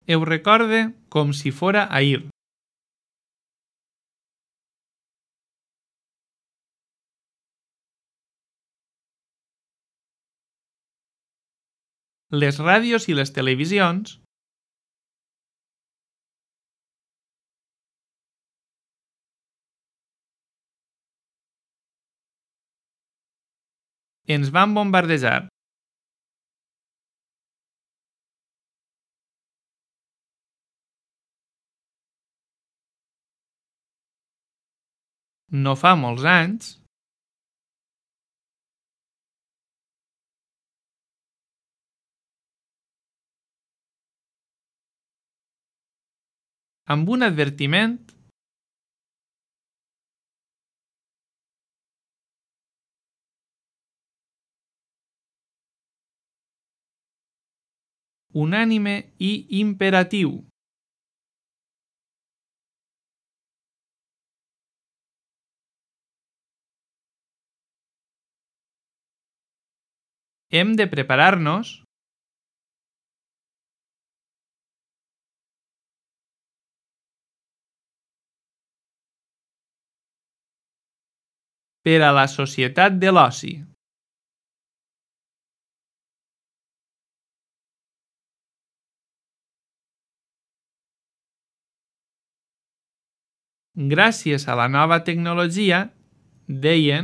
Ho recorde com si fora ahir. Les ràdios i les televisions ens van bombardejar. No fa molts anys, amb un advertiment, unànime i imperatiu. Hem de preparar-nos per a la societat de l'oci. Gràcies a la nova tecnologia, deien,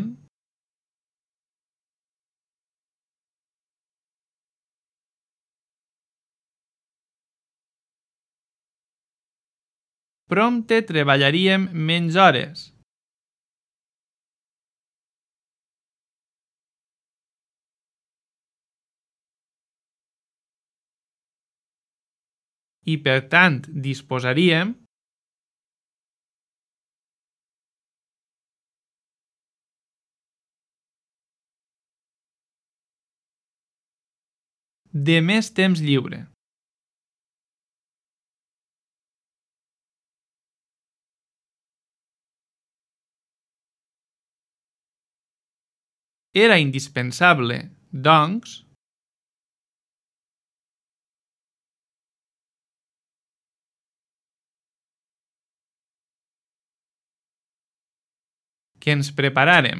prompte treballaríem menys hores. I per tant disposaríem de més temps lliure. Era indispensable, doncs, que ens preparàrem.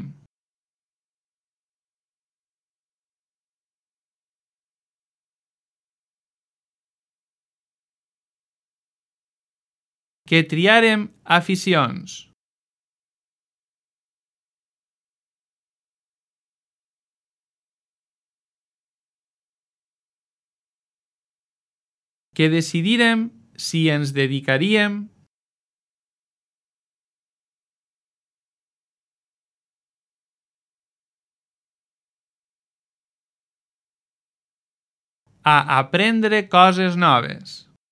Que triàrem aficions. Que decidírem si ens dedicaríem a aprendre coses noves.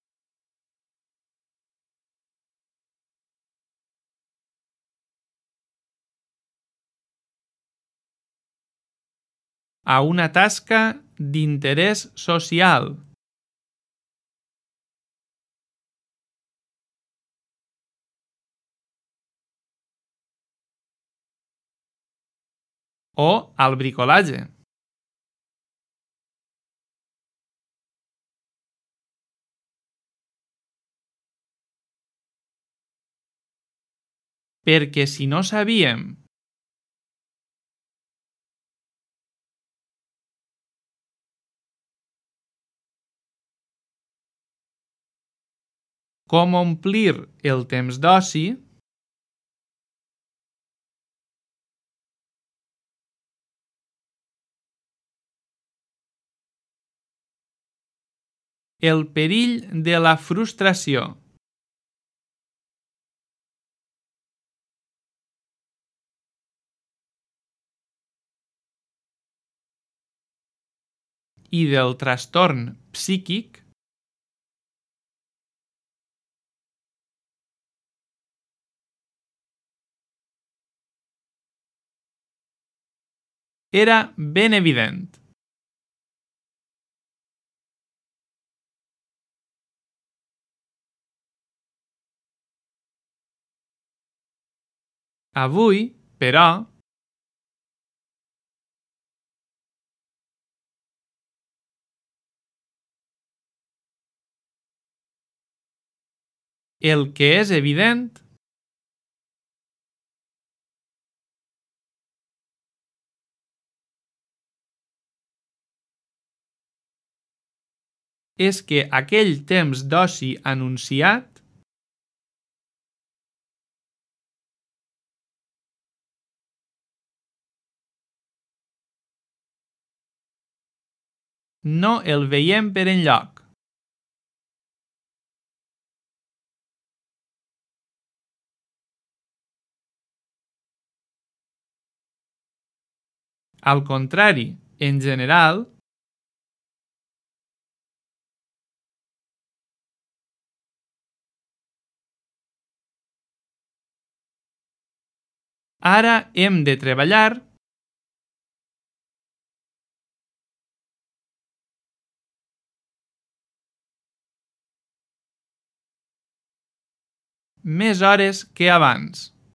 A una tasca d'interès social. O al bricolatge. Perquè si no sabíem com omplir el temps d'oci, el perill de la frustració. I del trastorn psíquic era ben evident. Avui, però, El que és evident és que aquell temps d'oci anunciat no el veiem per enlloc. Al contrari, en general, ara hem de treballar més hores que abans.